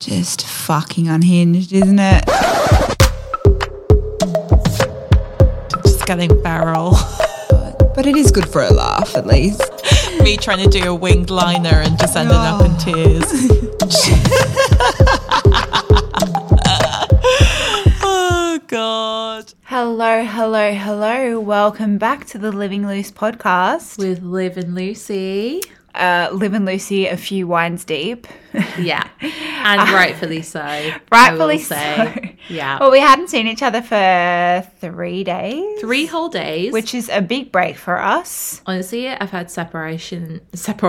Just fucking unhinged, isn't it? Just getting feral. But it is good for a laugh, at least. Me trying to do a winged liner and just ending up in tears. Oh, God. Hello. Welcome back to the Living Loose podcast. With Liv and Lucy. Liv and Lucy, a few wines deep. Yeah. And rightfully so. Rightfully so. Yeah. Well, we hadn't seen each other for 3 days. 3 whole days. Which is a big break for us. Honestly, I've had separation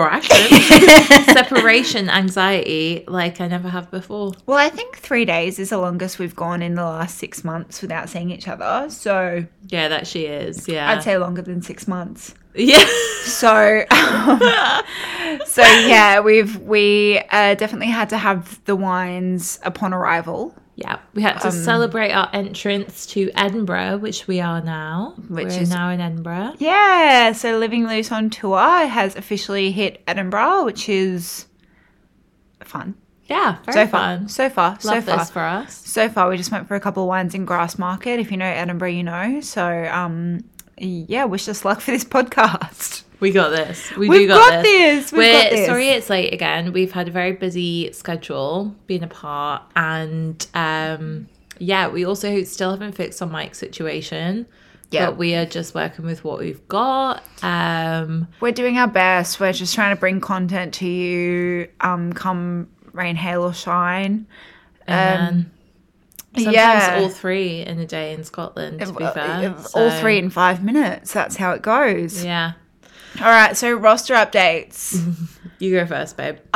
anxiety like I never have before. Well, I think 3 days is the longest we've gone in the last 6 months without seeing each other. So yeah, that she is. Yeah. I'd say longer than 6 months. Yeah. So yeah, we definitely had to have the wines upon arrival. Yeah, we had to celebrate our entrance to Edinburgh, which we are now. We're now in Edinburgh. Yeah, so Living Loose on tour has officially hit Edinburgh, which is fun. Yeah, very fun. So far. Love this for us. So far, we just went for a couple of wines in Grassmarket. If you know Edinburgh, you know. So, yeah, wish us luck for this podcast. We got this. We've got this. Sorry it's late again. We've had a very busy schedule being apart. And, yeah, we also still haven't fixed our mic situation. Yeah. But we are just working with what we've got. We're doing our best. We're just trying to bring content to you, come rain, hail or shine. And sometimes all 3 in a day in Scotland, to be fair. All 3 in 5 minutes. That's how it goes. Yeah. All right, so roster updates. You go first, babe. So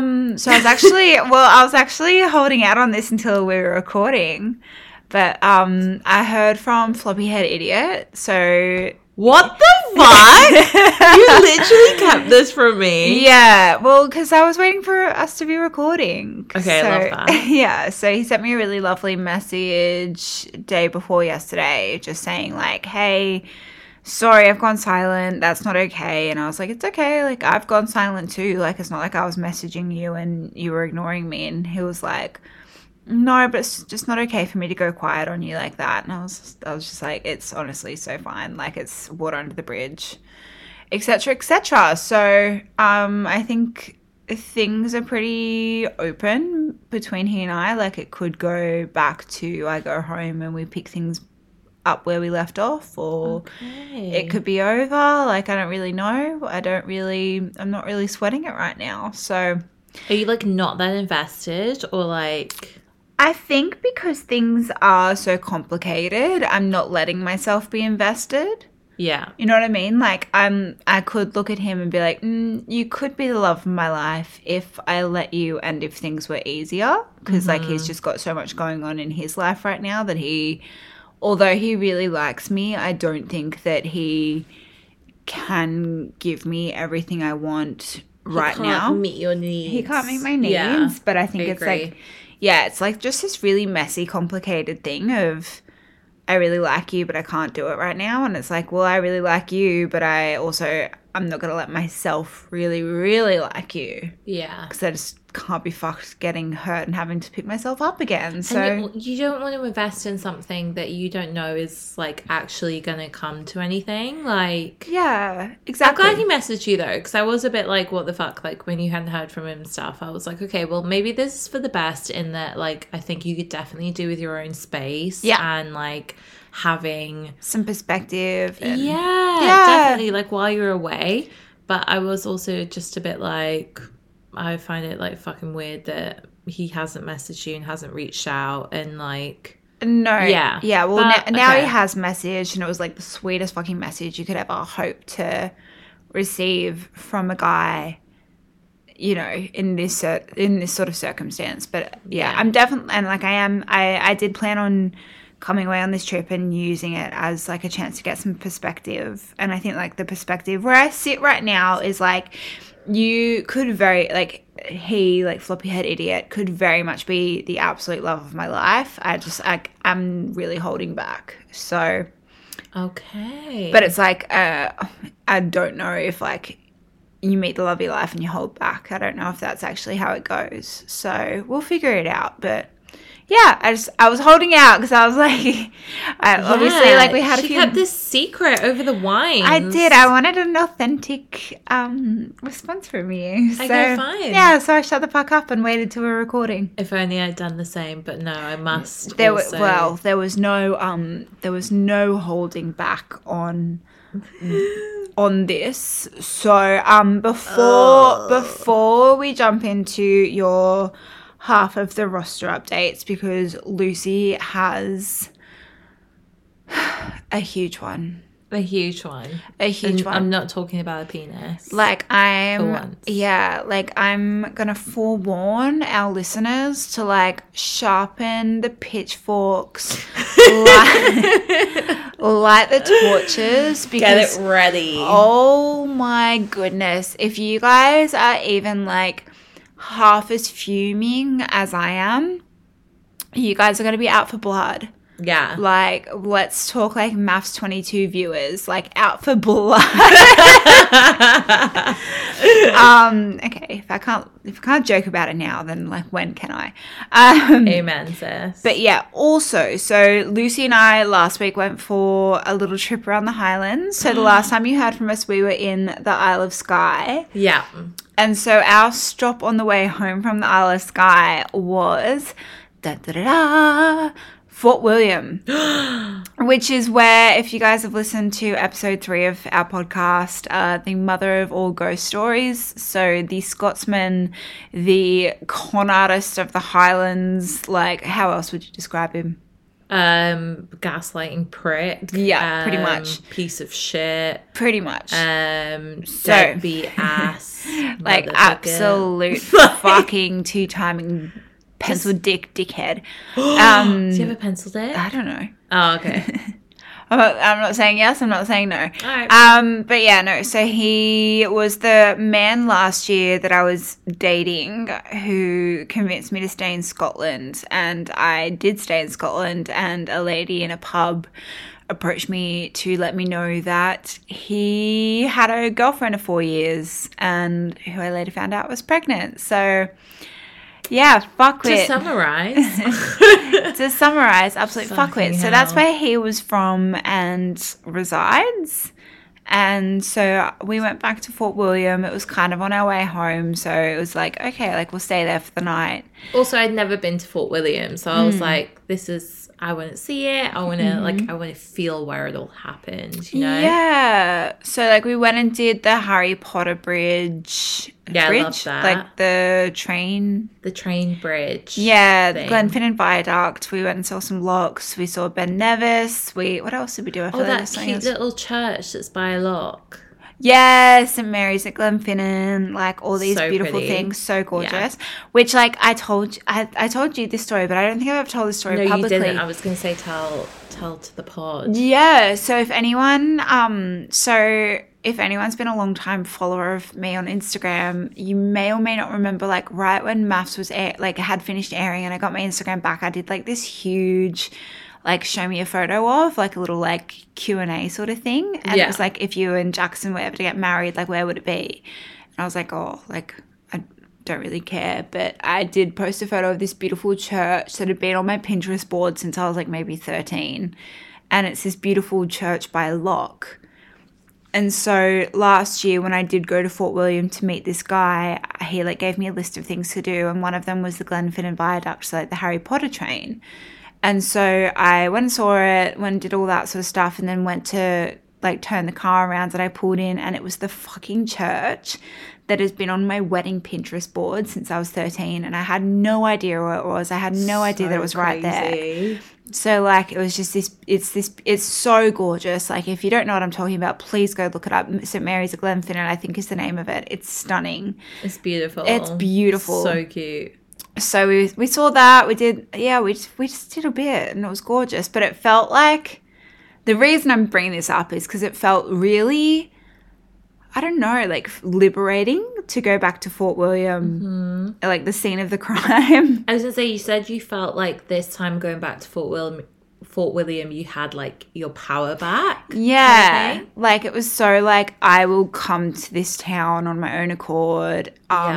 I was actually holding out on this until we were recording, but I heard from Floppyhead Idiot. So what the fuck? You literally kept this from me. Yeah, well, because I was waiting for us to be recording. Okay, I love that. Yeah, so he sent me a really lovely message day before yesterday, just saying like, hey, sorry, I've gone silent. That's not okay. And I was like, it's okay. Like, I've gone silent too. Like, it's not like I was messaging you and you were ignoring me. And he was like, no, but it's just not okay for me to go quiet on you like that. And I was just like, it's honestly so fine. Like, it's water under the bridge, etc., etc. So, I think things are pretty open between he and I. Like, it could go back to I go home and we pick things up where we left off, or it could be over. Like, I don't really know. I'm not really sweating it right now. So are you like not that invested, or like? I think because things are so complicated, I'm not letting myself be invested. Yeah. You know what I mean? Like, I could look at him and be like, you could be the love of my life if I let you and if things were easier. Because like, he's just got so much going on in his life right now that although he really likes me, I don't think that he can give me everything I want right now. He can't meet your needs. He can't meet my needs, but I think it's like, yeah, it's like just this really messy, complicated thing of I really like you, but I can't do it right now. And it's like, well, I really like you, but I'm not going to let myself really, really like you. Yeah. Because I just can't be fucked getting hurt and having to pick myself up again. So and you don't want to invest in something that you don't know is like actually going to come to anything. Like, yeah, exactly. I'm glad he messaged you though, because I was a bit like, what the fuck? Like when you hadn't heard from him and stuff, I was like, okay, well maybe this is for the best in that like I think you could definitely do with your own space. Yeah. And like having some perspective. And yeah, definitely like while you're away. But I was also just a bit like, I find it like fucking weird that he hasn't messaged you and hasn't reached out and like. No. Yeah. Yeah. Well, now he has messaged, and it was like the sweetest fucking message you could ever hope to receive from a guy, you know, in this sort of circumstance. But yeah, I'm definitely, and like I did plan on coming away on this trip and using it as like a chance to get some perspective. And I think like the perspective where I sit right now is like, you could he, like Floppyhead Idiot, could very much be the absolute love of my life. I'm really holding back. So. Okay. But it's like, I don't know if like you meet the love of your life and you hold back. I don't know if that's actually how it goes. So we'll figure it out. But yeah, I was holding out because I was like, obviously, like we had a few. She kept this secret over the wine. I did. I wanted an authentic response from you. So, okay, fine. Yeah, so I shut the fuck up and waited till we were recording. If only I'd done the same, but no, I must. There was no holding back on this. So before we jump into your half of the roster updates, because Lucy has a huge one. A huge one. I'm not talking about a penis. Like I'm gonna forewarn our listeners to like sharpen the pitchforks, light the torches, because get it ready. Oh my goodness. If you guys are even like half as fuming as I am, you guys are going to be out for blood. Yeah. Like, let's talk like Maths 22 viewers, like out for blood. Okay, if I can't joke about it now, then like when can I? Amen, sis. But yeah, also, so Lucy and I last week went for a little trip around the Highlands. So the last time you heard from us, we were in the Isle of Skye. Yeah. And so our stop on the way home from the Isle of Skye was Fort William, which is where, if you guys have listened to episode 3 of our podcast, the mother of all ghost stories, so the Scotsman, the con artist of the Highlands, like how else would you describe him? Gaslighting prick. Yeah, pretty much. Piece of shit. Pretty much. Deadbeat ass. Like absolute fucking two-timing pencil dickhead. Do you have a pencil dick? I don't know. Oh, okay. I'm not saying yes, I'm not saying no. All right. But yeah, no. So he was the man last year that I was dating who convinced me to stay in Scotland. And I did stay in Scotland, and a lady in a pub approached me to let me know that he had a girlfriend of 4 years, and who I later found out was pregnant. So yeah, fuckwit. To summarize, absolute fuckwit. So that's where he was from and resides. And so we went back to Fort William. It was kind of on our way home. So it was like, okay, like we'll stay there for the night. Also, I'd never been to Fort William. So I was like, I want to see it. I want to I want to feel where it all happened, you know? Yeah. So like we went and did the Harry Potter bridge. Yeah, I love that. Like the train. The train bridge. Yeah, the Glenfinnan Viaduct. We went and saw some locks. We saw Ben Nevis. What else did we do? That cute little church that's by a lock. Yeah, St. Mary's at Glenfinnan, like all these beautiful things, so gorgeous. Yeah. Which, like, I told you this story, but I don't think I've ever told this story publicly. No, you didn't. I was going to say tell to the pod. Yeah. So if anyone, if anyone's been a long time follower of me on Instagram, you may or may not remember, like, right when Maths was had finished airing, and I got my Instagram back, I did like this huge, like, show me a photo of, like, a little, like, Q&A sort of thing. And it was like, if you and Jackson were ever to get married, like, where would it be? And I was like, oh, like, I don't really care. But I did post a photo of this beautiful church that had been on my Pinterest board since I was, like, maybe 13. And it's this beautiful church by a lock. And so last year when I did go to Fort William to meet this guy, he, like, gave me a list of things to do. And one of them was the Glenfinnan Viaduct, so, like, the Harry Potter train. And so I went and saw it, went and did all that sort of stuff, and then went to, like, turn the car around, and I pulled in, and it was the fucking church that has been on my wedding Pinterest board since I was 13, and I had no idea where it was. I had no idea that it was right there. So, like, it was just it's so gorgeous. Like, if you don't know what I'm talking about, please go look it up. St. Mary's at Glenfinnan, I think, is the name of it. It's stunning. It's beautiful. It's beautiful. So cute. So we saw that. We just did a bit, and it was gorgeous. But it felt like, the reason I'm bringing this up is because it felt really, I don't know, like, liberating to go back to Fort William, like the scene of the crime. I was gonna say, you said you felt like this time going back to Fort Fort William, you had like your power back. Yeah. Okay? Like it was so like, I will come to this town on my own accord.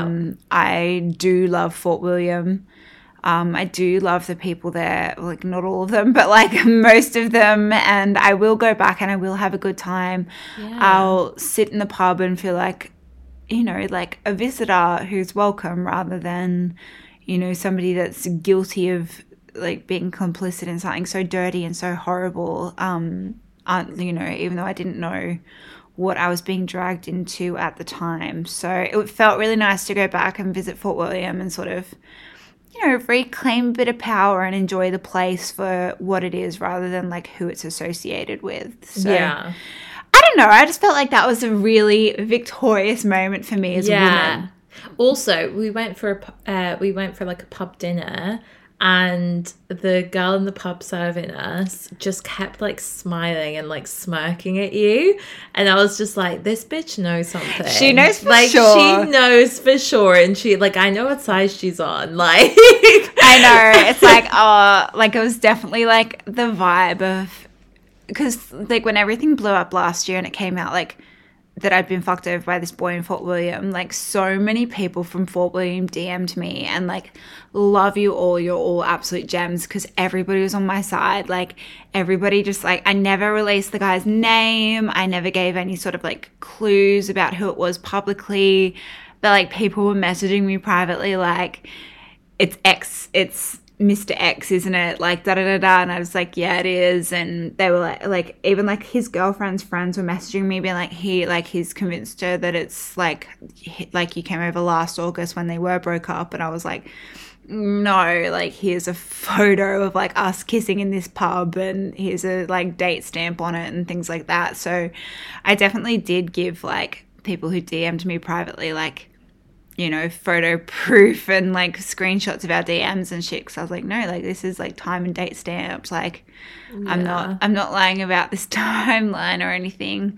I do love Fort William. I do love the people there, like not all of them, but like most of them. And I will go back and I will have a good time. Yeah. I'll sit in the pub and feel like, you know, like a visitor who's welcome rather than, you know, somebody that's guilty of like being complicit in something so dirty and so horrible. You know, even though I didn't know what I was being dragged into at the time. So it felt really nice to go back and visit Fort William and sort of, you know, reclaim a bit of power and enjoy the place for what it is rather than like who it's associated with. So Yeah. I don't know. I just felt like that was a really victorious moment for me as a woman. Also, we went for like a pub dinner, and the girl in the pub serving us just kept like smiling and like smirking at you, and I was just like, this bitch knows something. She knows for like, sure. She knows for sure, and she like, I know what size she's on. Like, I know. It's like, like it was definitely like the vibe of, because like when everything blew up last year and it came out like that I'd been fucked over by this boy in Fort William, like so many people from Fort William DM'd me and like, love you all, you're all absolute gems, because everybody was on my side. Like everybody just like, I never released the guy's name, I never gave any sort of like clues about who it was publicly, but like people were messaging me privately like, it's Mr. X, isn't it? Like, da-da-da-da. And I was like, yeah, it is. And they were like, even like his girlfriend's friends were messaging me being like, he's convinced her that it's like you came over last August when they were broke up. And I was like, no, like here's a photo of like us kissing in this pub and here's a like date stamp on it and things like that. So I definitely did give like people who DM'd me privately like, you know, photo proof and like screenshots of our DMs and shit. Cause I was like, no, like this is like time and date stamps. Like I'm not lying about this timeline or anything.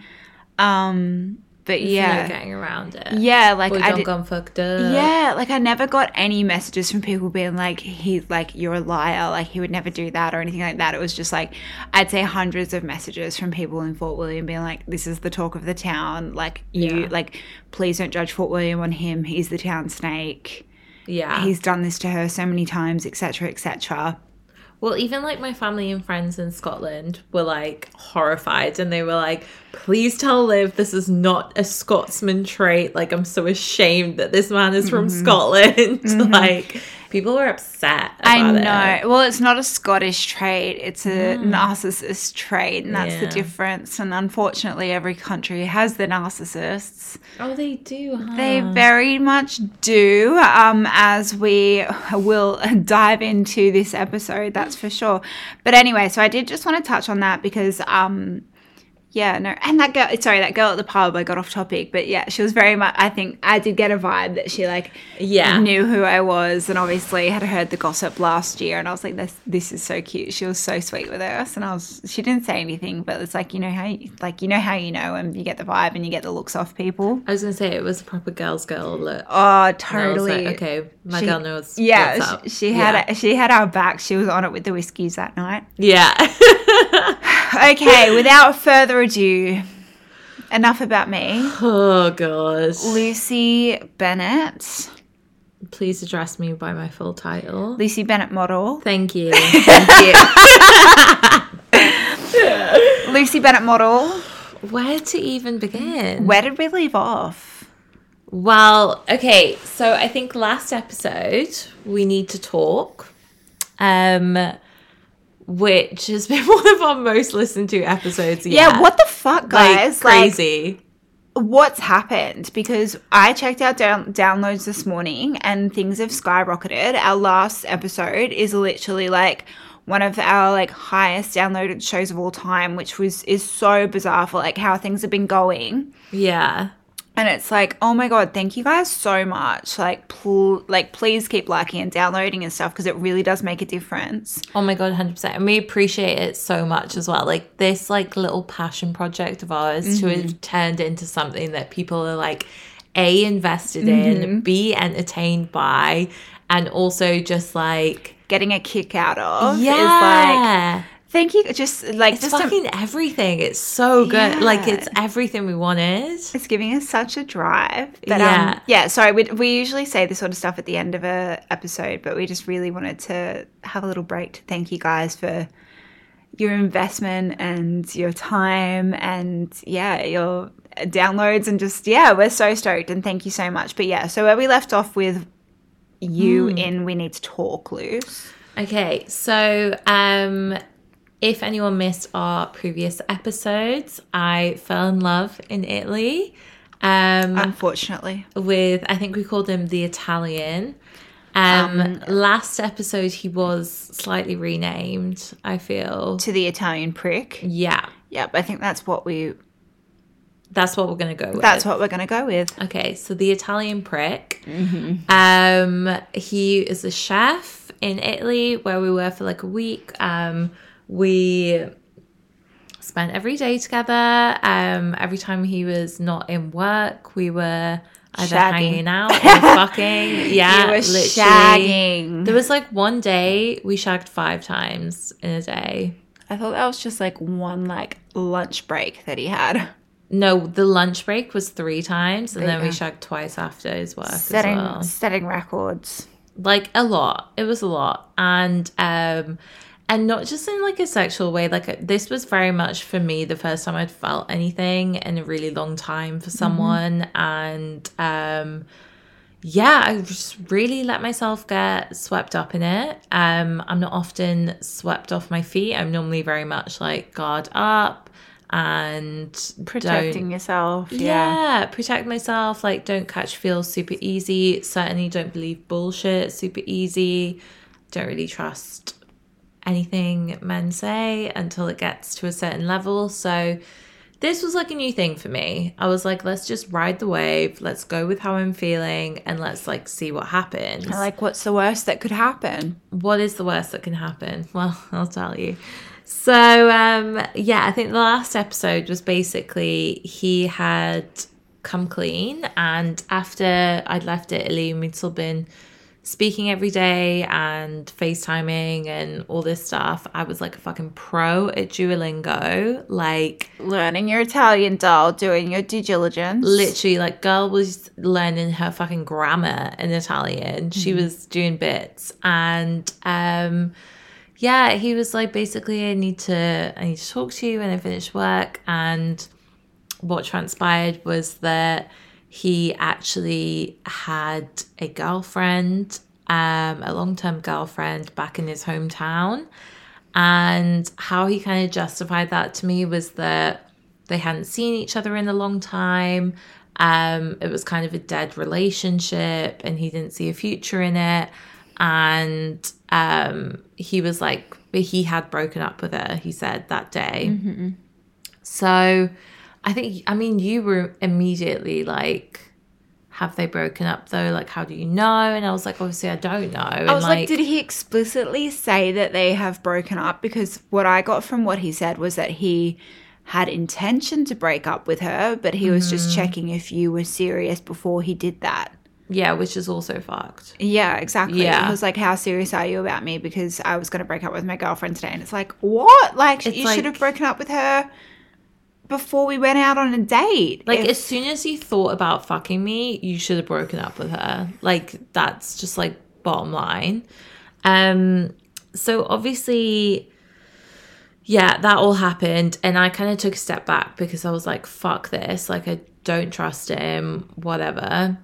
But yeah, no getting around it. Yeah, like I gone fucked up. Yeah, like I never got any messages from people being like, he's like, you're a liar, like he would never do that or anything like that. It was just like, I'd say hundreds of messages from people in Fort William being like, this is the talk of the town. Like you, like, please don't judge Fort William on him. He's the town snake. Yeah, he's done this to her so many times, etc., etc. Well, even like my family and friends in Scotland were like horrified, and they were like, please tell Liv this is not a Scotsman trait. Like, I'm so ashamed that this man is from Scotland. Like, people were upset about it. I know. Well, it's not a Scottish trait. It's a narcissist trait, and that's the difference. And unfortunately, every country has their narcissists. Oh, they do, huh? They very much do, as we will dive into this episode, that's for sure. But anyway, so I did just want to touch on that because yeah, no, and that girl at the pub, I got off topic, but yeah, she was very much, I think I did get a vibe that she like knew who I was, and obviously had heard the gossip last year, and I was like, this is so cute. She was so sweet with us, and she didn't say anything, but it's like, you know how you know, and you get the vibe and you get the looks off people. I was gonna say it was a proper girl's girl look. Oh, totally. And I was like, okay, my girl knows. Yeah, what's up. She had our back. She was on it with the whiskeys that night. Yeah. Okay, without further ado, enough about me. Oh, God. Lucy Bennett. Please address me by my full title. Lucy Bennett model. Thank you. Lucy Bennett model. Where to even begin? Where did we leave off? Well, okay, so I think last episode, we need to talk. Which has been one of our most listened to episodes yet. Yeah, what the fuck, guys? Crazy. What's happened? Because I checked out downloads this morning and things have skyrocketed. Our last episode is literally like one of our like highest downloaded shows of all time, which is so bizarre for like how things have been going. Yeah. And it's like, oh my God, thank you guys so much. Like, please keep liking and downloading and stuff because it really does make a difference. Oh my God, 100%. And we appreciate it so much as well. Like this like little passion project of ours to have turned into something that people are like A, invested in, B, entertained by, and also just like getting a kick out of. Yeah. Is like, Thank you. Just like It's fucking everything. It's so good. Yeah. Like, it's everything we wanted. It's giving us such a drive. But, sorry, we usually say this sort of stuff at the end of a episode, but we just really wanted to have a little break to thank you guys for your investment and your time and, your downloads and just, we're so stoked and thank you so much. But, so where we left off with you in We Need to Talk, Luce. Okay, so if anyone missed our previous episodes, I fell in love in Italy. Unfortunately. With, I think we called him the Italian. Last episode, he was slightly renamed, I feel. To the Italian prick. Yeah. Yep, I think that's what we're going to go with. That's what we're going to go with. Okay, so the Italian prick. Mm-hmm. He is a chef in Italy where we were for like a week. We spent every day together. Every time he was not in work, we were either hanging out or fucking. Yeah, you were shagging. There was like one day we shagged 5 times in a day. I thought that was just like one like lunch break that he had. No, the lunch break was 3 times, and then we shagged twice after his work as well. Setting records. Like a lot. It was a lot. And not just in like a sexual way. Like this was very much for me the first time I'd felt anything in a really long time for someone. And I just really let myself get swept up in it. I'm not often swept off my feet. I'm normally very much like guard up and protecting yourself. Yeah, protect myself. Like don't catch feels super easy. Certainly don't believe bullshit super easy. Don't really trust anything men say until it gets to a certain level. So this was like a new thing for me. I was like, let's just ride the wave. Let's go with how I'm feeling and let's like see what happens. Like, what's the worst that could happen? What is the worst that can happen? Well, I'll tell you. So, I think the last episode was basically he had come clean, and after I'd left Italy and we'd still been speaking every day and FaceTiming and all this stuff, I was like a fucking pro at Duolingo, like learning your Italian, doll, doing your due diligence. Literally, like girl was learning her fucking grammar in Italian. She was doing bits, and he was like, basically, I need to talk to you when I finish work. And what transpired was that he actually had a girlfriend, a long-term girlfriend back in his hometown. And how he kind of justified that to me was that they hadn't seen each other in a long time. It was kind of a dead relationship and he didn't see a future in it. And he was like, but he had broken up with her, he said, that day. Mm-hmm. So you were immediately like, have they broken up though? Like, how do you know? And I was like, obviously I don't know. I was like, did he explicitly say that they have broken up? Because what I got from what he said was that he had intention to break up with her, but he was just checking if you were serious before he did that. Yeah, which is also fucked. Yeah, exactly. Yeah. He was like, how serious are you about me? Because I was going to break up with my girlfriend today. And it's like, what? Like, you should have broken up with her before we went out on a date. Like, as soon as you thought about fucking me, you should have broken up with her. Like, that's just, like, bottom line. So, obviously, yeah, that all happened. And I kind of took a step back because I was like, fuck this. Like, I don't trust him, whatever.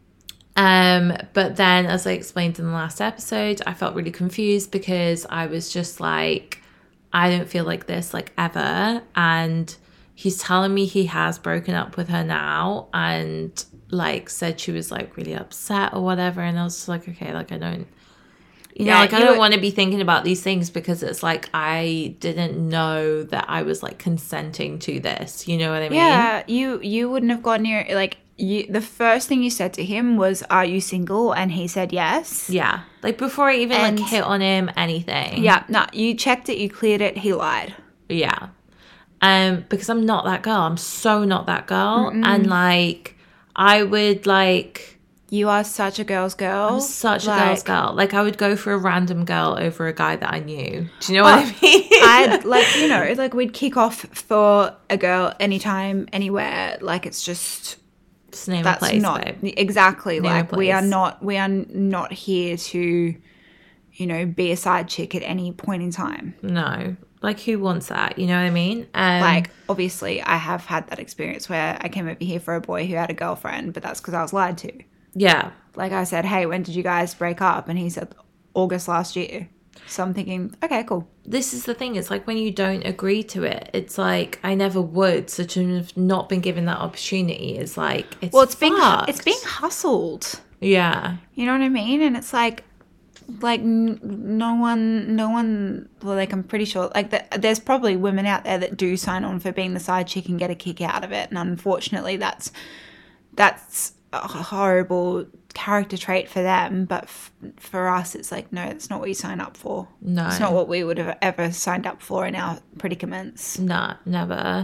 But then, as I explained in the last episode, I felt really confused because I was just like, I don't feel like this, like, ever. And he's telling me he has broken up with her now and, like, said she was, like, really upset or whatever. And I was just like, okay, like, I don't, I don't want to be thinking about these things because it's like I didn't know that I was, like, consenting to this. You know what I mean? Yeah, you wouldn't have gone near, like, the first thing you said to him was, are you single? And he said yes. Yeah. Like, before I even, like, hit on him, anything. Yeah. No, you checked it. You cleared it. He lied. Yeah. Because I'm not that girl. I'm so not that girl. Mm-mm. And, like, I would, like... You are such a girl's girl. I'm such a girl's girl. Like, I would go for a random girl over a guy that I knew. Do you know what I mean? I'd like, you know, like we'd kick off for a girl anytime, anywhere. Like it's just name a place, not babe. Exactly. Name like we are not here to, you know, be a side chick at any point in time. No. Like, who wants that? You know what I mean? Like, obviously, I have had that experience where I came over here for a boy who had a girlfriend, but that's because I was lied to. Yeah. Like I said, hey, when did you guys break up? And he said, August last year. So I'm thinking, okay, cool. This is the thing. It's like when you don't agree to it, it's like, I never would. So to have not been given that opportunity is like, it's being hustled. Yeah. You know what I mean? And it's like no one, well, like I'm pretty sure, like there's probably women out there that do sign on for being the side chick and get a kick out of it. And unfortunately, that's a horrible character trait for them. But for us, it's like, no, that's not what you sign up for. No. It's not what we would have ever signed up for in our predicaments. No, never.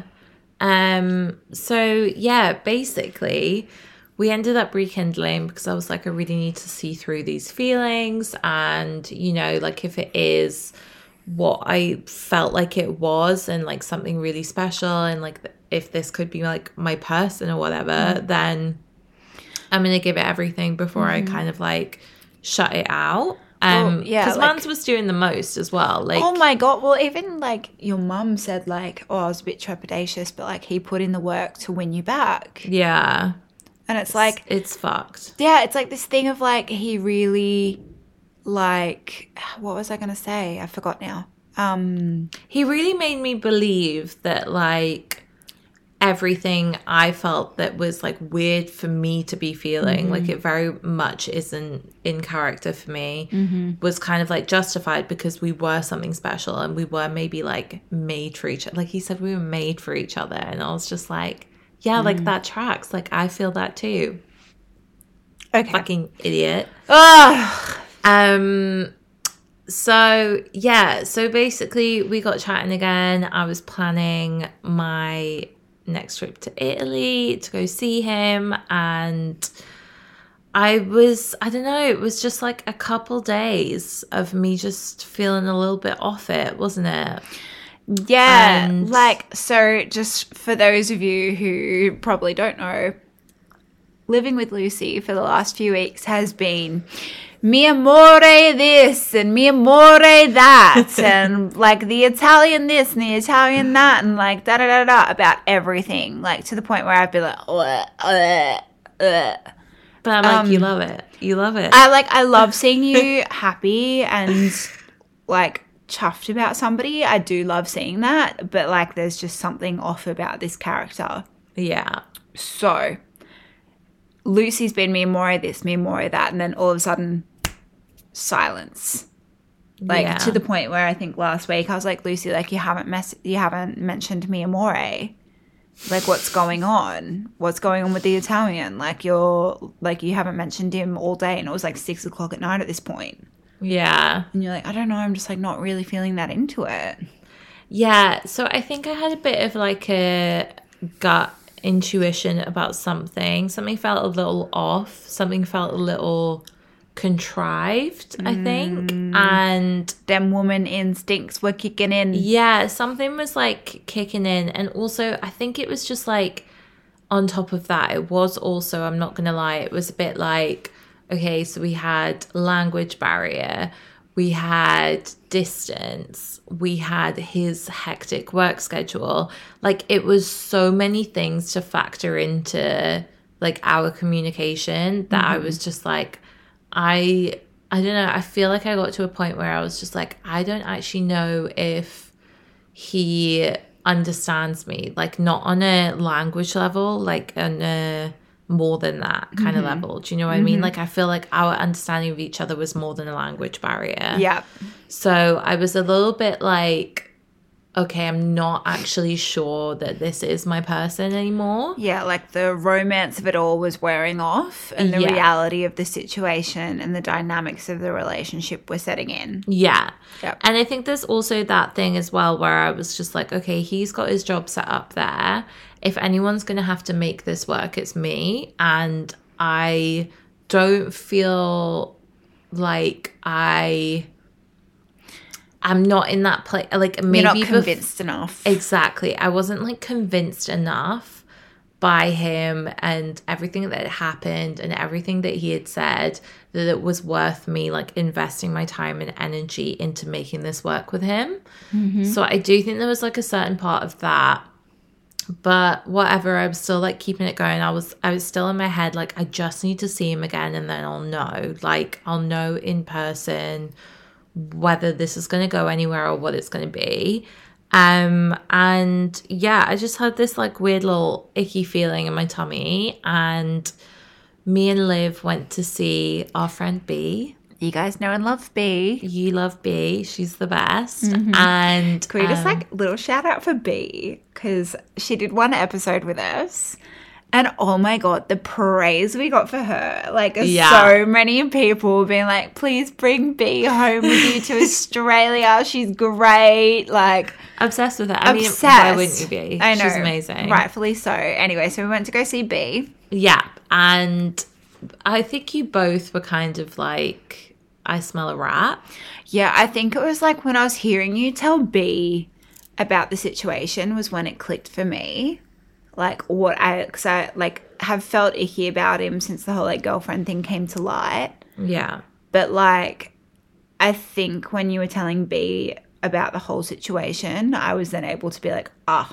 So yeah, basically we ended up rekindling because I was like, I really need to see through these feelings. And, you know, like if it is what I felt like it was and like something really special and like if this could be like my person or whatever, then I'm going to give it everything before I kind of like shut it out. Because Mans was doing the most as well. Like, oh my God. Well, even like your mum said like, oh, I was a bit trepidatious, but like he put in the work to win you back. Yeah. And it's like... It's fucked. Yeah, it's like this thing of like he really like... What was I going to say? I forgot now. He really made me believe that like everything I felt that was like weird for me to be feeling, like it very much isn't in character for me, was kind of like justified because we were something special and we were maybe like made for each other. Like he said, we were made for each other. And I was just like... Yeah, like that tracks. Like I feel that too. Okay. Fucking idiot. Ugh. So yeah, so basically we got chatting again. I was planning my next trip to Italy to go see him, and I don't know, it was just like a couple days of me just feeling a little bit off it, wasn't it? Yeah, like, so just for those of you who probably don't know, living with Lucy for the last few weeks has been mi amore this and mi amore that and like the Italian this and the Italian that and like da-da-da-da about everything, like to the point where I'd be like, But I'm like, you love it. You love it. I love seeing you happy and like chuffed about somebody. I do love seeing that, but like there's just something off about this character. Yeah. So Lucy's been me more this, me more that, and then all of a sudden silence. Like to the point where I think last week I was like, Lucy, like you haven't mentioned mi amore. Like what's going on? What's going on with the Italian? Like you haven't mentioned him all day, and it was like 6 o'clock at night at this point. Yeah. And you're like, I don't know, I'm just like not really feeling that into it. Yeah. So I think I had a bit of like a gut intuition about something. Something felt a little off. Something felt a little contrived, I think. And them woman instincts were kicking in. Yeah, something was like kicking in. And also I think it was just like on top of that, it was also, I'm not gonna lie, it was a bit like, okay, so we had language barrier, we had distance, we had his hectic work schedule. Like it was so many things to factor into like our communication that I was just like, I don't know, I feel like I got to a point where I was just like, I don't actually know if he understands me, like not on a language level, like on a more than that kind of level. Do you know what I mean? Like I feel like our understanding of each other was more than a language barrier. Yeah. So I was a little bit like, okay, I'm not actually sure that this is my person anymore. Yeah, like the romance of it all was wearing off and the reality of the situation and the dynamics of the relationship were setting in. Yeah. Yep. And I think there's also that thing as well where I was just like, okay, he's got his job set up there. If anyone's going to have to make this work, it's me. And I don't feel like I I'm not in that place. Like, maybe you're not convinced enough. Exactly. I wasn't like convinced enough by him and everything that had happened and everything that he had said that it was worth me like investing my time and energy into making this work with him. So I do think there was like a certain part of that, but whatever, I was still like keeping it going. I was still in my head like, I just need to see him again and then I'll know. Like, I'll know in person whether this is going to go anywhere or what it's going to be. And yeah, I just had this like weird little icky feeling in my tummy, and me and Liv went to see our friend B. You guys know and love B. You love B. She's the best. And can we just like little shout out for B, because she did one episode with us. And oh my God, the praise we got for her. Like, so many people being like, please bring B home with you to Australia. She's great. Like, obsessed with her. I mean, why wouldn't you be? I know. She's amazing. Rightfully so. Anyway, so we went to go see B. Yeah. And I think you both were kind of like, I smell a rat. Yeah, I think it was like when I was hearing you tell B about the situation was when it clicked for me. Like, because I like have felt icky about him since the whole like girlfriend thing came to light. Yeah. But like, I think when you were telling B about the whole situation, I was then able to be like,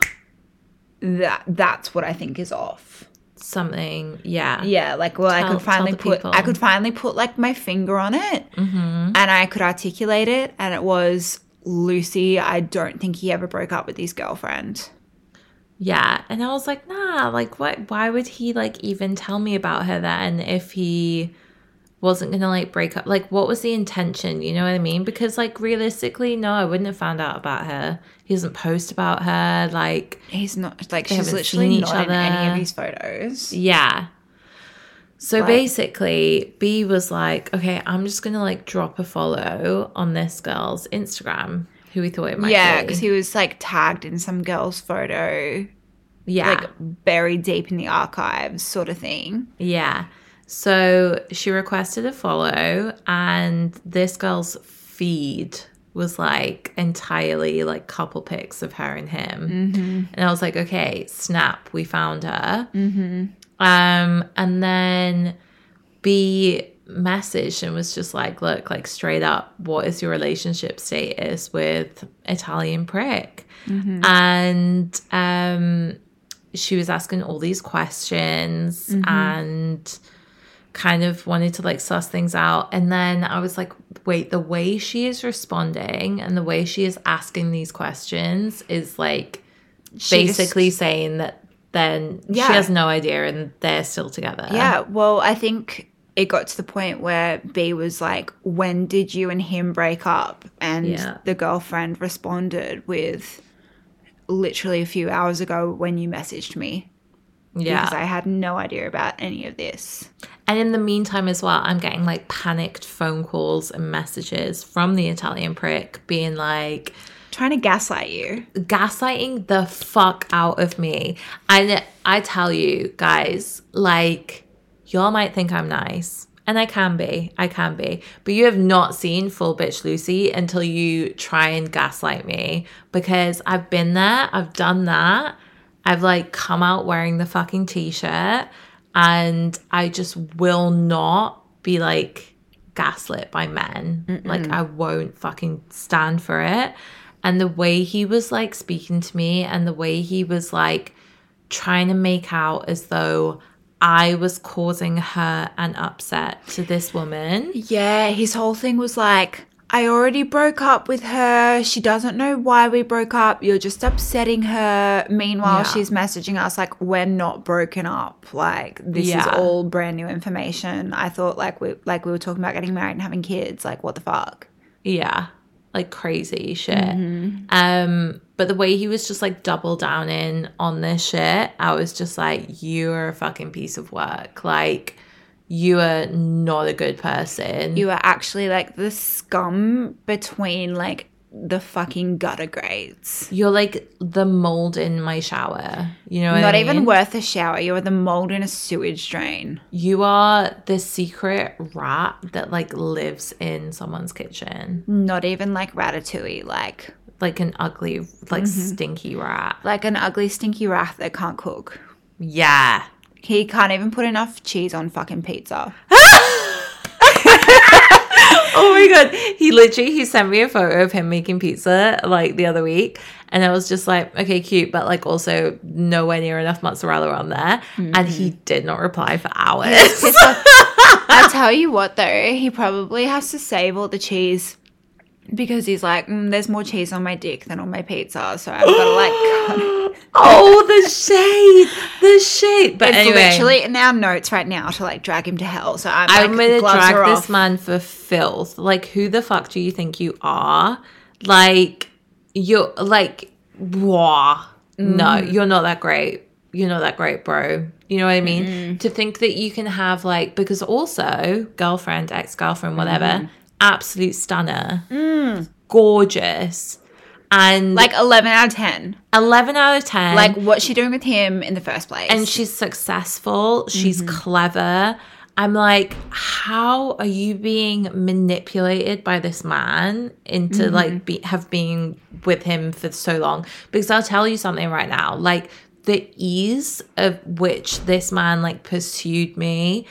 that's what I think is off. Something, yeah. Yeah, like, well, I could finally put like my finger on it, and I could articulate it, and it was, Lucy, I don't think he ever broke up with his girlfriend. Yeah, and I was like, nah, like, what? Why would he, like, even tell me about her then if he wasn't going to, like, break up? Like, what was the intention? You know what I mean? Because, like, realistically, no, I wouldn't have found out about her. He doesn't post about her. Like, he's not, like, she's literally not in any of his photos. Yeah. So basically, B was like, okay, I'm just going to, like, drop a follow on this girl's Instagram. Who we thought it might be. Yeah, because he was like tagged in some girl's photo. Yeah. Like buried deep in the archives sort of thing. Yeah. So she requested a follow, and this girl's feed was like entirely like couple pics of her and him. And I was like, okay, snap, we found her. And then B messaged and was just like, look, like straight up, what is your relationship status with Italian prick? And she was asking all these questions and kind of wanted to like suss things out. And then I was like, wait, the way she is responding and the way she is asking these questions is like basically saying that then she has no idea and they're still together. Yeah, well, I think it got to the point where B was like, when did you and him break up? And the girlfriend responded with, literally a few hours ago when you messaged me. Yeah. Because I had no idea about any of this. And in the meantime as well, I'm getting like panicked phone calls and messages from the Italian prick being like, trying to gaslight you. Gaslighting the fuck out of me. And I tell you guys, like, y'all might think I'm nice, and I can be, but you have not seen full bitch Lucy until you try and gaslight me, because I've been there, I've done that, I've like come out wearing the fucking t-shirt, and I just will not be like gaslit by men. Like, I won't fucking stand for it. And the way he was like speaking to me, and the way he was like trying to make out as though I was causing her an upset to this woman. Yeah, his whole thing was like, I already broke up with her. She doesn't know why we broke up. You're just upsetting her. Meanwhile, she's messaging us like, we're not broken up. Like, this is all brand new information. I thought like we were talking about getting married and having kids. Like, what the fuck? Yeah. Like crazy shit. But the way he was just like double downing on this shit, I was just like, you're a fucking piece of work. Like, you are not a good person. You are actually like the scum between like the fucking gutter grates. You're like the mold in my shower. You know what Not I mean? even worth a shower. You're the mold in a sewage drain. You are the secret rat that like lives in someone's kitchen. Not even like Ratatouille, like an ugly, like stinky rat. Like an ugly, stinky rat that can't cook. Yeah. He can't even put enough cheese on fucking pizza. Oh my God. He sent me a photo of him making pizza like the other week. And I was just like, okay, cute, but like also nowhere near enough mozzarella on there. And he did not reply for hours. I tell you what though, he probably has to save all the cheese because he's like, there's more cheese on my dick than on my pizza. So I've got to like cut it. Oh, the shade. But it's anyway, literally in our notes right now to like drag him to hell. So I'm like, gonna drag this off. man for filth. Like, who the fuck do you think you are? Like, you're like, wah. No, you're not that great. You're not that great, bro. You know what I mean? To think that you can have like, because also girlfriend, ex-girlfriend, whatever, absolute stunner, gorgeous. And Like 11 out of 10. 11 out of 10. Like, what's she doing with him in the first place? And she's successful. She's clever. I'm like, how are you being manipulated by this man into like have been with him for so long? Because I'll tell you something right now. Like the ease of which this man like pursued me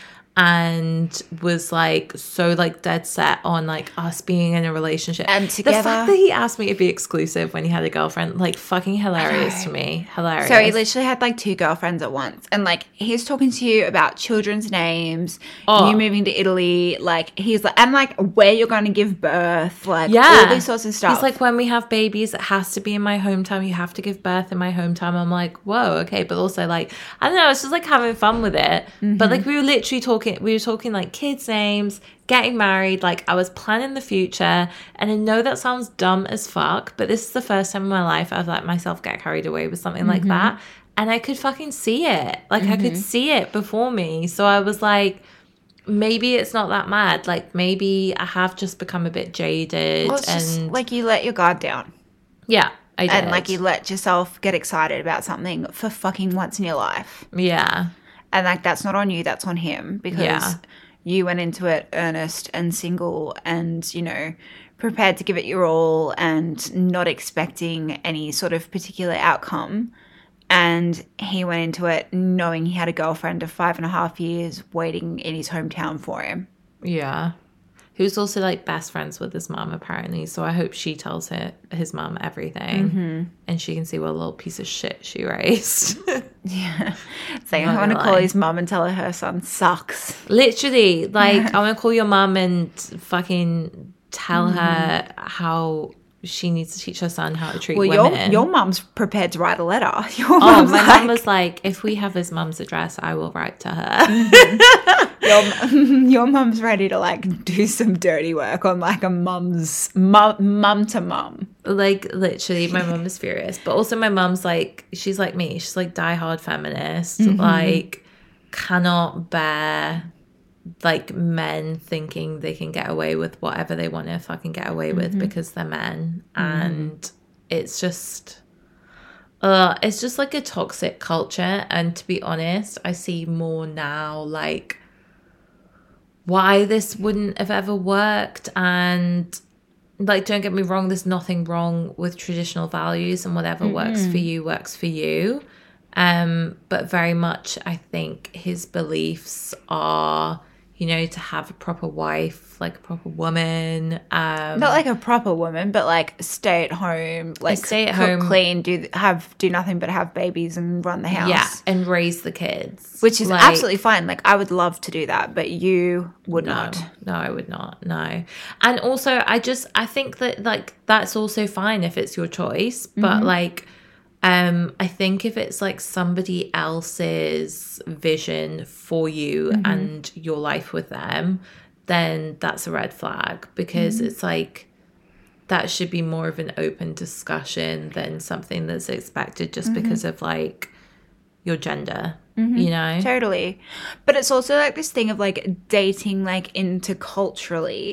and was like so like dead set on like us being in a relationship and together. The fact that he asked me to be exclusive when he had a girlfriend, like fucking hilarious to me. Hilarious. So he literally had like 2 girlfriends at once, and like he's talking to you about children's names, you moving to Italy, like he's like, and like where you're going to give birth, like all these sorts of stuff. He's like, when we have babies, it has to be in my hometown. You have to give birth in my hometown. I'm like, whoa, okay, but also like I don't know, it's just like having fun with it. But like we were talking like kids' names, getting married, like I was planning the future. And I know that sounds dumb as fuck, but this is the first time in my life I've let myself get carried away with something like that. And I could fucking see it. Like I could see it before me. So I was like, maybe it's not that mad. Like maybe I have just become a bit jaded. Well, it's just like you let your guard down. Yeah, I did. And like you let yourself get excited about something for fucking once in your life. Yeah. And like that's not on you, that's on him, because you went into it earnest and single and, you know, prepared to give it your all and not expecting any sort of particular outcome. And he went into it knowing he had a girlfriend of 5.5 years waiting in his hometown for him. Yeah. Who's also like best friends with his mom apparently. So I hope she tells his mom everything and she can see what a little piece of shit she raised. Yeah. It's like, I want to call his mom and tell her son sucks. Literally. Like, I want to call your mom and fucking tell her how she needs to teach her son how to treat women. Your mom's prepared to write a letter. My mom was like, if we have his mom's address, I will write to her. Your mom's ready to like do some dirty work on like a mum to mum. Like literally, my mom is furious. But also my mom's like, she's like me. She's like diehard feminist. Like cannot bear like men thinking they can get away with whatever they want to fucking get away with because they're men. And it's just like a toxic culture. And to be honest, I see more now like why this wouldn't have ever worked. And like, don't get me wrong, there's nothing wrong with traditional values, and whatever works for you works for you. But very much I think his beliefs are, you know, to have a proper wife, like a proper woman. Not like a proper woman, but like stay at home, like stay at cook, home, clean, do nothing but have babies and run the house. Yeah, and raise the kids. Which is like, absolutely fine. Like I would love to do that, but you would not. No, I would not. No. And also I think that like that's also fine if it's your choice, but like I think if it's like somebody else's vision for you and your life with them, then that's a red flag, because it's like that should be more of an open discussion than something that's expected just because of like your gender, you know? Totally. But it's also like this thing of like dating like interculturally.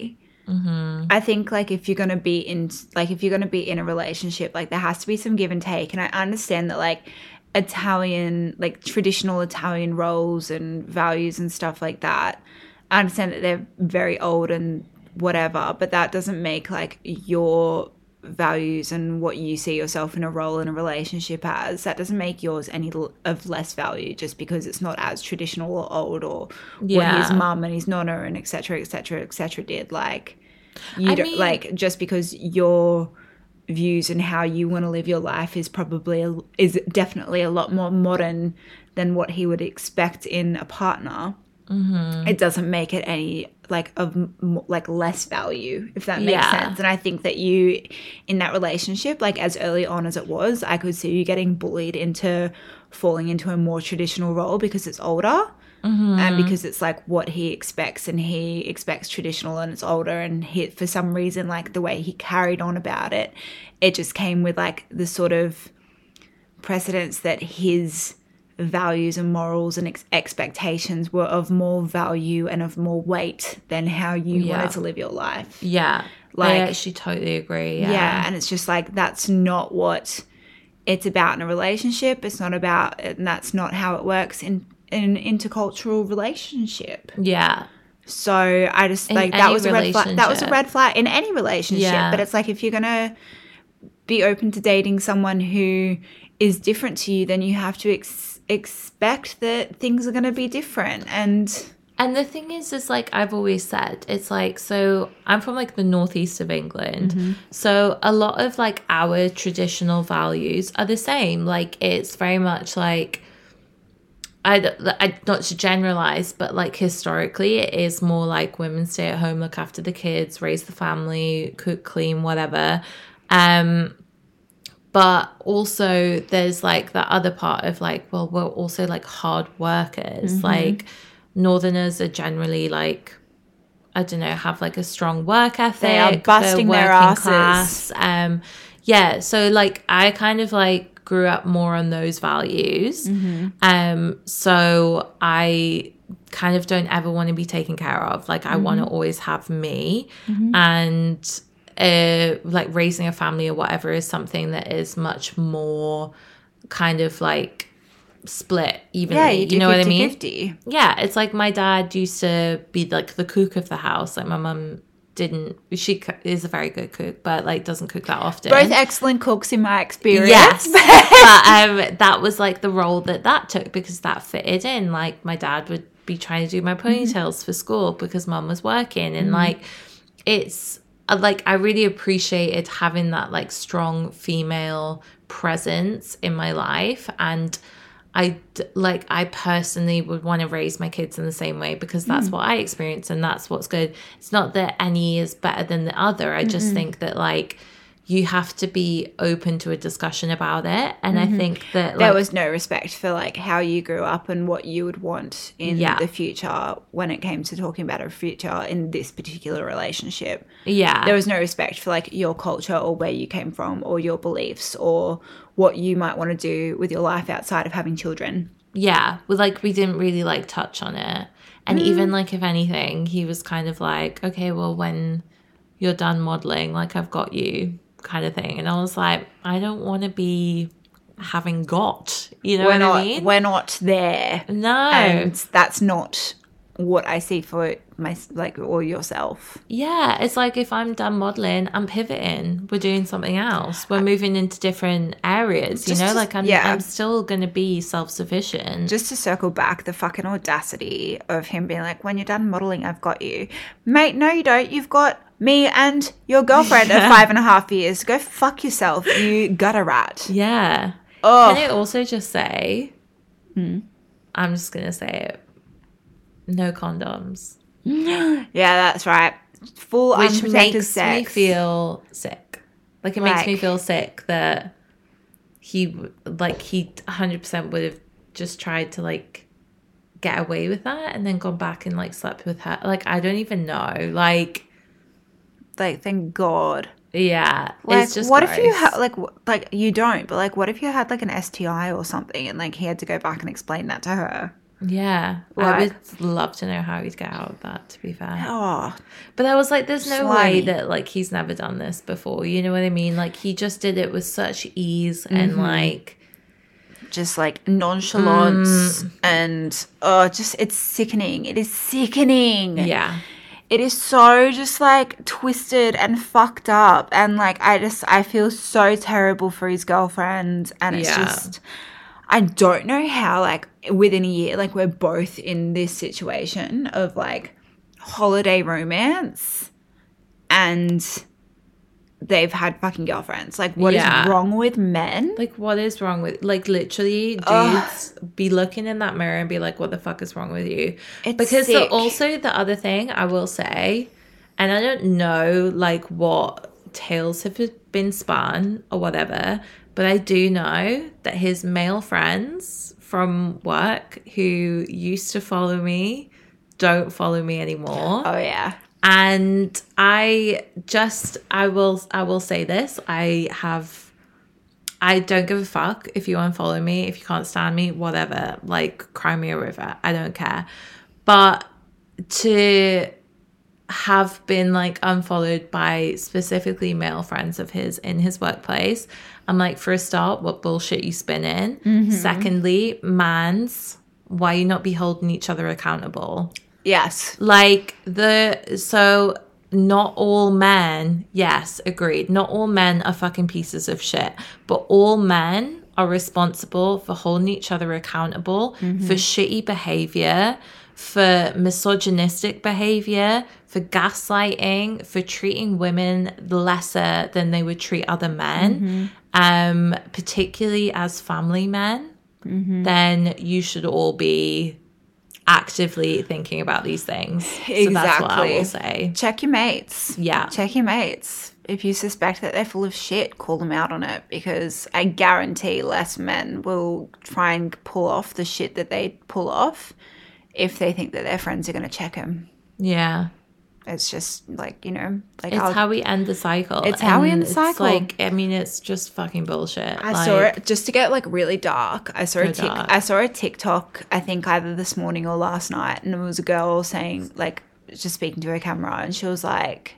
I think like if you're gonna be in a relationship, like there has to be some give and take. And I understand that like Italian, like traditional Italian roles and values and stuff like that, I understand that they're very old and whatever, but that doesn't make like your values and what you see yourself in a role in a relationship as, that doesn't make yours any of less value just because it's not as traditional or old or what his mum and his nonna and etc etc etc did. Like you don't like, just because your views and how you want to live your life is definitely a lot more modern than what he would expect in a partner. It doesn't make it any like of like less value, if that makes sense. And I think that you in that relationship, like as early on as it was, I could see you getting bullied into falling into a more traditional role because it's older and because it's like what he expects, and he expects traditional and it's older, and he, for some reason, like the way he carried on about it, it just came with like the sort of precedence that his values and morals and expectations were of more value and of more weight than how you wanted to live your life. Yeah. Like, I actually totally agree. Yeah. And it's just like, that's not what it's about in a relationship. It's not about, and that's not how it works in an intercultural relationship. Yeah. So I just like, that was a red flag. That was a red flag in any relationship. Yeah. But it's like, if you're going to be open to dating someone who is different to you, then you have to expect that things are going to be different. And the thing is like I've always said, it's like, so I'm from like the northeast of England, so a lot of like our traditional values are the same. Like it's very much like, I not to generalize, but like historically it is more like women stay at home, look after the kids, raise the family, cook, clean, whatever. But also there's like that other part of like, well, we're also like hard workers. Like Northerners are generally like, I don't know, have like a strong work ethic. They are busting their asses. Yeah. So like I kind of like grew up more on those values. So I kind of don't ever want to be taken care of. Like I want to always have me. And like raising a family or whatever is something that is much more kind of like split evenly. You know 50, what I mean? 50. Yeah, it's like my dad used to be like the cook of the house. Like my mum she is a very good cook, but like doesn't cook that often. Both excellent cooks in my experience. Yes. But that was like the role that took, because that fitted in. Like my dad would be trying to do my ponytails for school because mum was working, and like it's like I really appreciated having that like strong female presence in my life. And I personally would want to raise my kids in the same way, because that's what I experienced and that's what's good. It's not that any is better than the other. I just think that like you have to be open to a discussion about it. And I think that like, there was no respect for like how you grew up and what you would want in the future when it came to talking about a future in this particular relationship. Yeah. There was no respect for like your culture or where you came from or your beliefs or what you might want to do with your life outside of having children. Yeah. We didn't really like touch on it. And even like, if anything, he was kind of like, okay, well, when you're done modeling, like I've got you, kind of thing. And I was like, I don't want to be having got, you know what I mean? We're not there. No. And that's not what I see for my, like, or yourself. Yeah. It's like, if I'm done modeling, I'm pivoting. We're doing something else. We're moving into different areas, you know? Like, I'm still going to be self-sufficient. Just to circle back, the fucking audacity of him being like, when you're done modeling, I've got you. Mate, no, you don't. You've got me and your girlfriend of 5.5 years. Go fuck yourself, you gutter rat. Yeah. Oh. Can I also just say, I'm just going to say it, no condoms. Yeah, that's right. Full unprotected sex. Which makes me feel sick. Like, it makes me feel sick that he 100% would have just tried to, like, get away with that and then gone back and, like, slept with her. Like, I don't even know. Like, thank God. Yeah. Like, it's just what gross. if you had, like, you don't, but, like, what if you had, like, an STI or something and, like, he had to go back and explain that to her? Yeah. I would love to know how he'd get out of that, to be fair. Oh. But I was like, there's no Slimy. way that, like, he's never done this before. You know what I mean? Like, he just did it with such ease and, like... just, like, nonchalance and, just, it's sickening. It is sickening. Yeah. It is so just, like, twisted and fucked up. And, like, I feel so terrible for his girlfriend. And it's just, I don't know how, like, within a year, like, we're both in this situation of, like, holiday romance and they've had fucking girlfriends. Like, what is wrong with men? Like, what is wrong with... Like, literally, dudes be looking in that mirror and be like, what the fuck is wrong with you? It's sick. Also, the other thing I will say, and I don't know, like, what tales have been spun or whatever, but I do know that his male friends from work who used to follow me don't follow me anymore. Oh, yeah. And I will say this. I don't give a fuck if you unfollow me, if you can't stand me, whatever. Like, cry me a river. I don't care. But to have been, like, unfollowed by specifically male friends of his in his workplace, I'm like, for a start, what bullshit you spinning? Mm-hmm. Secondly, why you not be holding each other accountable? Yes. Like, so not all men, yes, agreed. Not all men are fucking pieces of shit, but all men are responsible for holding each other accountable for shitty behavior, for misogynistic behavior, for gaslighting, for treating women lesser than they would treat other men, particularly as family men. Then you should all be actively thinking about these things. Exactly. So that's what I will say. Check your mates. Yeah. Check your mates. If you suspect that they're full of shit, call them out on it, because I guarantee less men will try and pull off the shit that they pull off if they think that their friends are going to check them. Yeah. It's just like, you know, like it's how we end the cycle. It's how we end the cycle. Like, I mean, it's just fucking bullshit. I saw it just to get like really dark. I saw a TikTok, I think either this morning or last night, and it was a girl saying, like, just speaking to her camera, and she was like,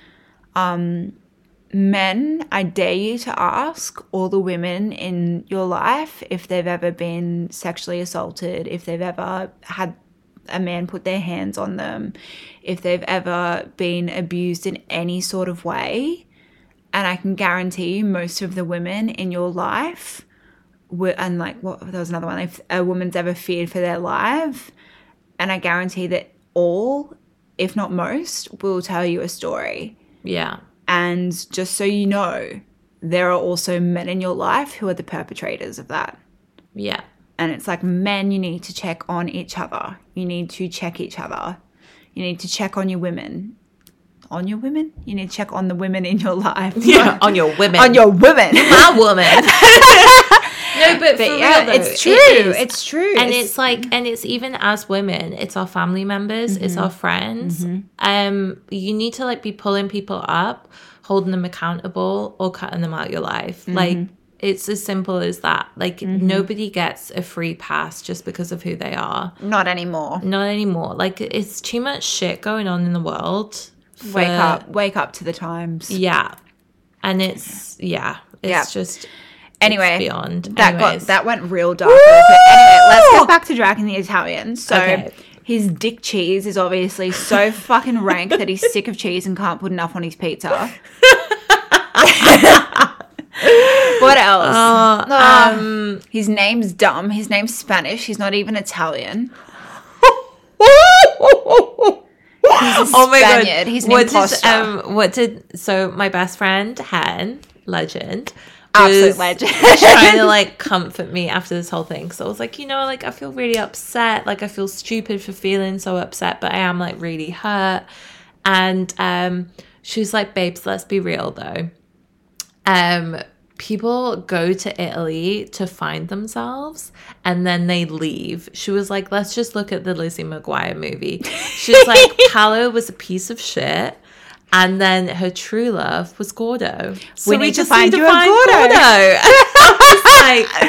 men, I dare you to ask all the women in your life if they've ever been sexually assaulted, if they've ever had a man put their hands on them, if they've ever been abused in any sort of way. And I can guarantee you most of the women in your life and like, what, there was another one, if a woman's ever feared for their life, and I guarantee that all, if not most, will tell you a story. Yeah. And just so you know, there are also men in your life who are the perpetrators of that. Yeah. And it's like, men, you need to check on each other. You need to check each other. You need to check on your women. On your women? You need to check on the women in your life. Yeah, on your women. On your women. My woman. No, but for yeah, real though, it's true. It's true. And it's like, and it's even as women, it's our family members, it's our friends. You need to like be pulling people up, holding them accountable, or cutting them out your life. Like, it's as simple as that. Like, nobody gets a free pass just because of who they are. Not anymore. Not anymore. Like, it's too much shit going on in the world. Wake up to the times. Yeah. And it's just... Anyway, beyond. That went real dark. Anyway, let's get back to Dragging the Italian. So his dick cheese is obviously so fucking rank that he's sick of cheese and can't put enough on his pizza. What else? His name's dumb. His name's Spanish. He's not even Italian. He's a Spaniard. He's an imposter. So my best friend, Hen, legend, absolute legend, trying to like comfort me after this whole thing. So I was like, you know, like I feel really upset. Like I feel stupid for feeling so upset, but I am like really hurt. And she was like, babes, let's be real though. People go to Italy to find themselves and then they leave. She was like, let's just look at the Lizzie McGuire movie. She's like, Paolo was a piece of shit. And then her true love was Gordo. So we need to find you a Gordo. I was like,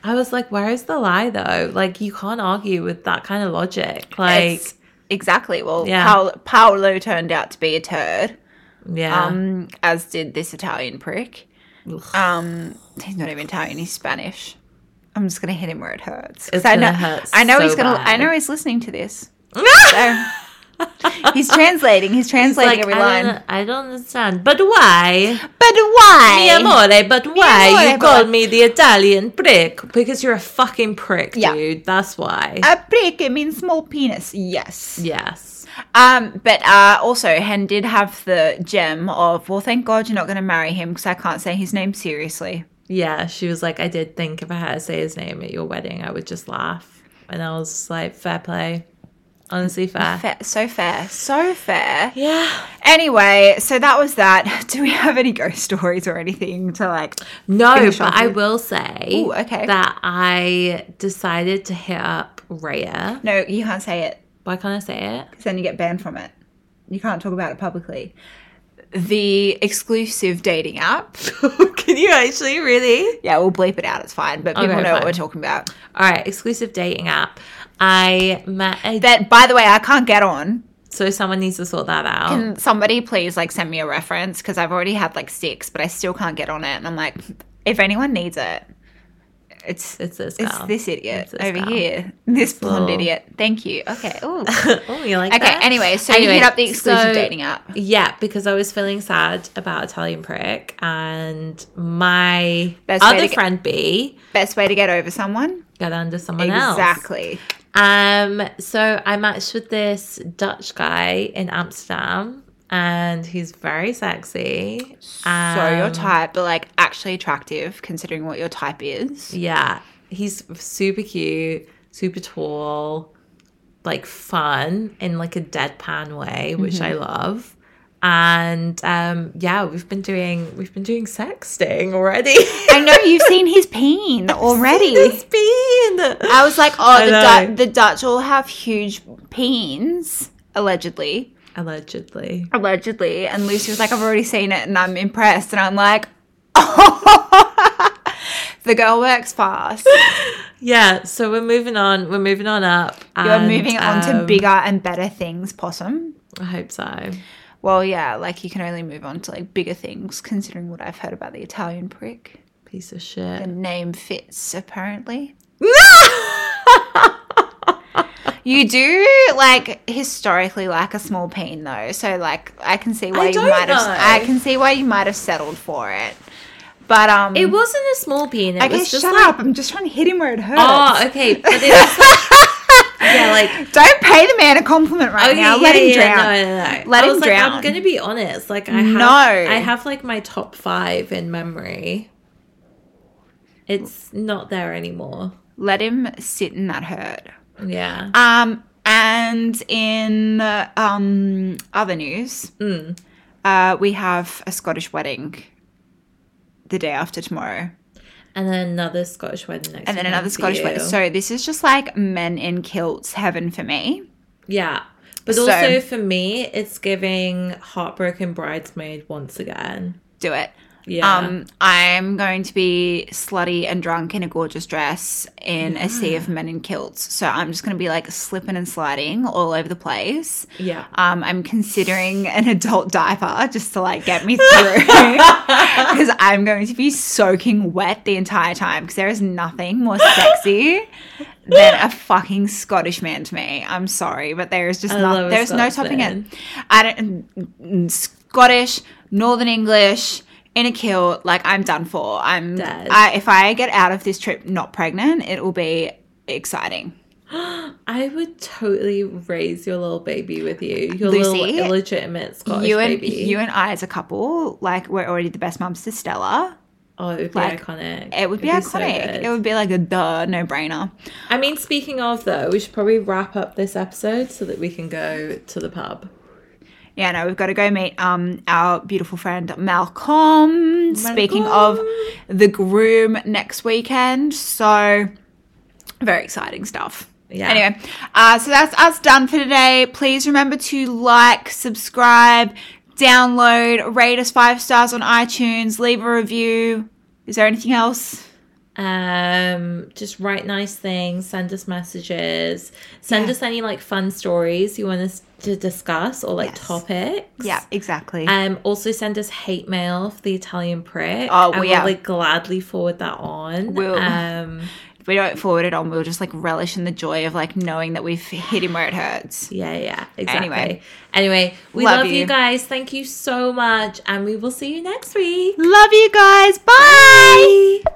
I was like, where is the lie though? Like, you can't argue with that kind of logic. Like, exactly. Well, Paolo turned out to be a turd. Yeah. As did this Italian prick. He's not even Italian, he's Spanish. I'm just gonna hit him where it hurts. It's gonna hurt. I know so he's gonna bad. I know he's listening to this. So he's translating like, every line. I don't understand. But why? But why? Mi amore, but why? You called me the Italian prick. Because you're a fucking prick, dude. That's why. A prick, it means small penis. Yes. Yes. But also, Hen did have the gem of, well, thank God you're not going to marry him because I can't say his name seriously. Yeah, she was like, I did think if I had to say his name at your wedding, I would just laugh. And I was just like, fair play. Honestly, fair. So fair. Yeah. Anyway, so that was that. Do we have any ghost stories or anything to like? No, but I will say okay. that I decided to hit up Raya. No, you can't say it. Why can't I say it? Because then you get banned from it. You can't talk about it publicly. The exclusive dating app. Can you actually really? Yeah, we'll bleep it out. It's fine. But people know what we're talking about. All right, exclusive dating app. I met that, by the way, I can't get on. So someone needs to sort that out. Can somebody please like send me a reference? Because I've already had like 6, but I still can't get on it. And I'm like, if anyone needs it, it's this girl. It's this idiot over here. This blonde idiot. Thank you. Okay. Ooh. Oh, you like that? Okay, anyway, so you hit up the exclusive dating app. Yeah, because I was feeling sad about Italian prick and my other friend B. Best way to get over someone? Get under someone else. Exactly. So I matched with this Dutch guy in Amsterdam and he's very sexy. So your type, but like actually attractive considering what your type is. Yeah. He's super cute, super tall, like fun in like a deadpan way, which I love. And yeah, we've been doing sexting already. I know you've seen his peen already. His peen. I was like, oh, the Dutch will have huge peens, allegedly. And Lucy was like, I've already seen it and I'm impressed. And I'm like, oh, the girl works fast. Yeah, so we're moving on up. You're moving on to bigger and better things, Possum. I hope so. Well, yeah, like you can only move on to like bigger things considering what I've heard about the Italian prick. Piece of shit. The name fits, apparently. You do like historically like a small peen though, so like I can see why you might have settled for it. But it wasn't a small peen. It was just shut up. I'm just trying to hit him where it hurts. Oh, okay. But it was like, yeah, like don't pay the man a compliment right now. Let him drown. No. Let him drown. I'm gonna be honest. Like I have like my top 5 in memory. It's not there anymore. Let him sit in that hurt. Yeah. And in other news, we have a Scottish wedding the day after tomorrow. And then another Scottish wedding next week. And then another Scottish wedding. So this is just like men in kilts heaven for me. Yeah. But also for me, it's giving Heartbroken Bridesmaid once again. Do it. Yeah. I'm going to be slutty and drunk in a gorgeous dress in a sea of men in kilts. So I'm just going to be like slipping and sliding all over the place. Yeah. I'm considering an adult diaper just to like get me through because I'm going to be soaking wet the entire time because there is nothing more sexy than a fucking Scottish man to me. I'm sorry, but there is just there's no topping it. Scottish, Northern English, in a kilt, like I'm done for. I'm dead. If I get out of this trip not pregnant, it will be exciting. I would totally raise your little baby with you. Your Lucy, little illegitimate Scottish baby. You and I as a couple, like we're already the best mums to Stella. Oh, it would be iconic. It would be iconic. So it would be like a no-brainer. I mean, speaking of though, we should probably wrap up this episode so that we can go to the pub. Yeah, no, we've got to go meet our beautiful friend Malcolm. Speaking of the groom next weekend. So, very exciting stuff. Yeah. Anyway, so that's us done for today. Please remember to like, subscribe, download, rate us 5 stars on iTunes, leave a review. Is there anything else? Just write nice things, send us messages, send us any like fun stories you want us to discuss or like topics. Yeah, exactly. Also send us hate mail for the Italian prick. Oh, we'll like gladly forward that on. If we don't forward it on, we'll just like relish in the joy of like knowing that we've hit him where it hurts. Yeah, exactly. Anyway, we love you guys. Thank you so much, and we will see you next week. Love you guys. Bye.